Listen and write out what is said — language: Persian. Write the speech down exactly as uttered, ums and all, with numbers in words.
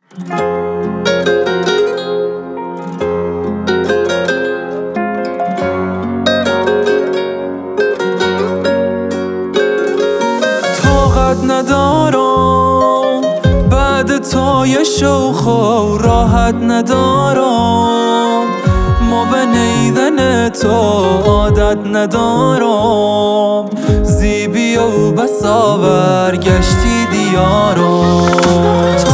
طاقت ندارم بعد تو یه شوخ و راحت ندارم، ما به نیدن تو عادت ندارم، زیبی و بساور گشتی دیارم.